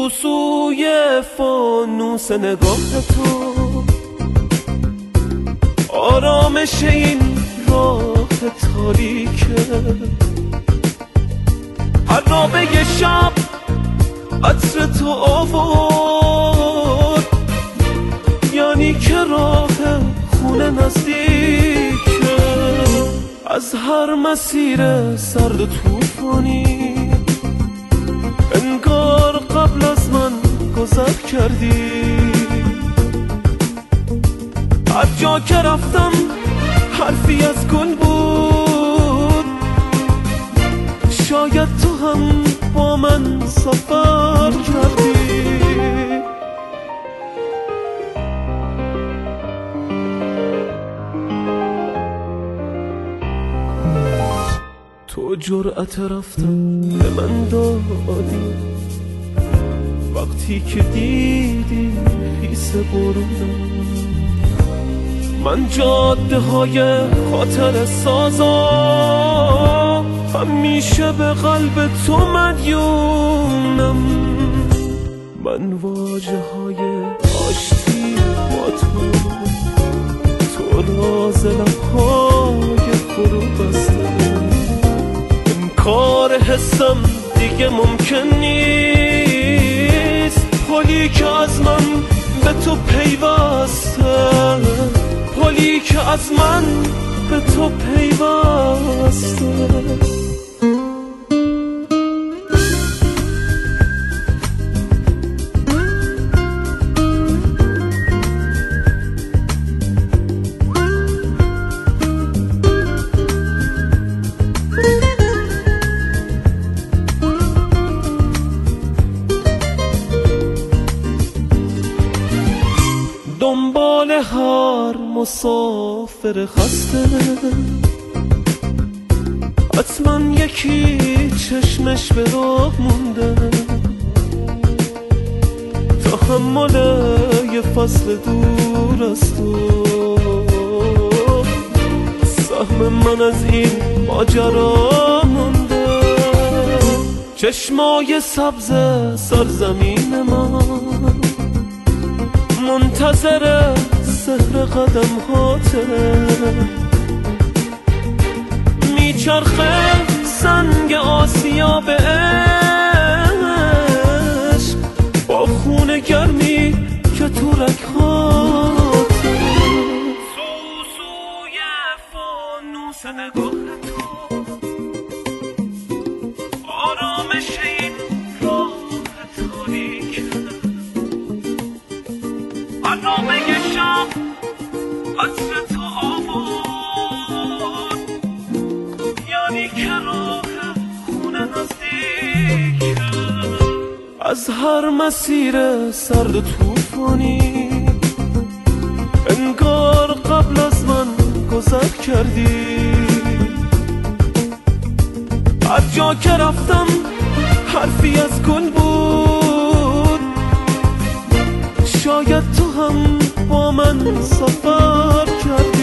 سوی فانوس نگاه تو، آرامش این راه تاریکه. هر رابه شب عطر تو آورد، یعنی که راه خونه نزدیکه. از هر مسیر سرد و طوفانی انگار قبل از من گذر کردی. هر جا که رفتم حرفی از گل بود، شاید تو هم با من سفر کردی. تو جرأت رفتن به من دادی وقتی که دیدی خیس برونم. من جاده های خاطر سازا همیشه به قلب تو مدیونم. من واجه های آشتی با تو راز لبهای فرو بسته. انکار حسم دیگه ممکن نیست، پلی که از من به تو پیوسته، پلی که از من به تو پیوسته. دنبال هر مسافر خسته حتما یکی چشمش به راه مونده. تحمل یه فصل دور از تو، سهم من از این ماجرا مونده. چشمای سبز سرزمین ما منتظر سحر قدم هاته. میچرخه سنگ آسیا به عشق با خون گرمی که تو رگهاته. سوی فانوس نگاه تو، آرامش این راه تاریکه. نامه شب عطر تو آورد، یعنی که راه خونه نزدیکه. از هر مسیر سرد و طوفانی انگار قبل از من گذر کردی. هر جا که رفتم حرفی از گل بود، شاید تو هم با من سفر کردی.